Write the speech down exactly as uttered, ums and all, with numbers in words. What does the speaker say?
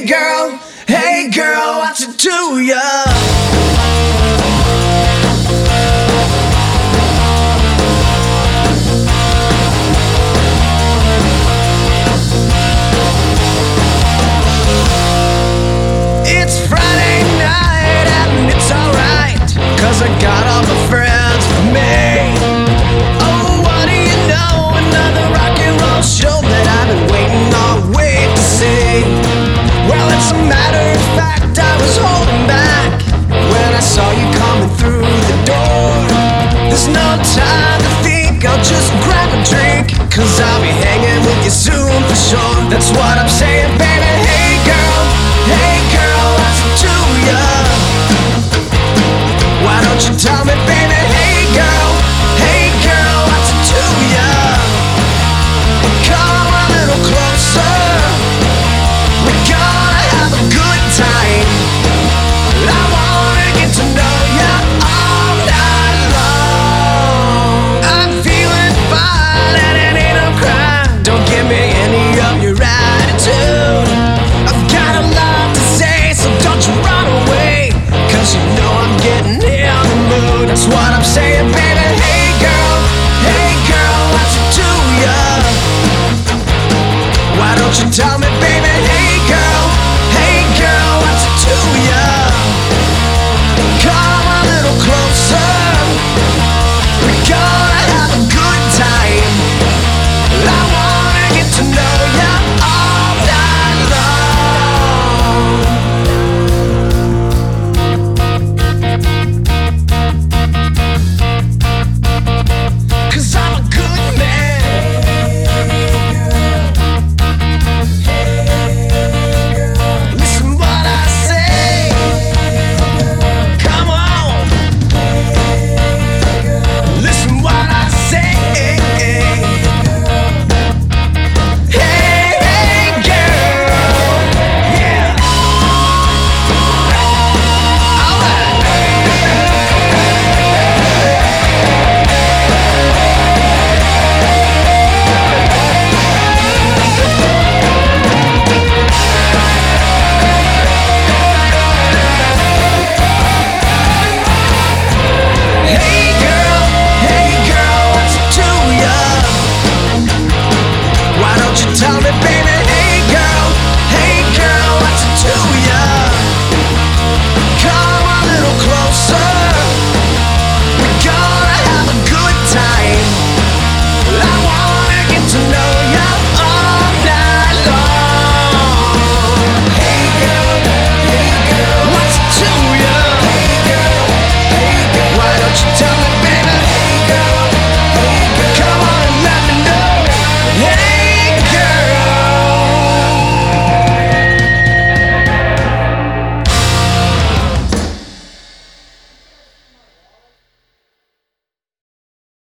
Hey girl, hey girl, what's it to ya? It's Friday night and it's alright, 'cause I got all my friends with me. Oh, what do you know, another rock and roll show that I've been waiting all week to see. Well, it's a matter of fact, I was holding back when I saw you coming through the door. There's no time to think, I'll just grab a drink, 'cause I'll be hanging with you soon for sure. That's what I'm saying, baby. Hey girl, hey girl, what's it to ya? Why don't you tell me, baby? Hey girl, hey girl, what's it to ya? Come a little closer, we're gonna have a good time. I wanna get to know ya all night long. I'm feeling fine and it ain't no crime. Don't give me any of your attitude. I've got a lot to say, so don't you run away, 'cause you know I'm getting in the mood. That's what I'm saying.